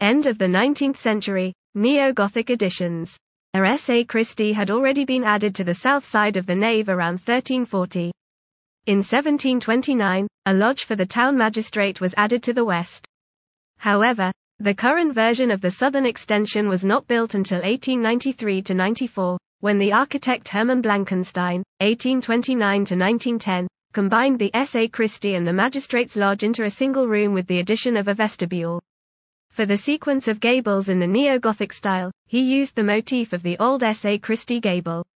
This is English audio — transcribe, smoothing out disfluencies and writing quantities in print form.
End of the 19th century, Neo-Gothic additions. A S.A. Christie had already been added to the south side of the nave around 1340. In 1729, a lodge for the town magistrate was added to the west. However, the current version of the southern extension was not built until 1893–94, when the architect Hermann Blankenstein, 1829–1910, combined the S.A. Christie and the magistrate's lodge into a single room with the addition of a vestibule. For the sequence of gables in the neo-Gothic style, he used the motif of the old S.A. Christie gable.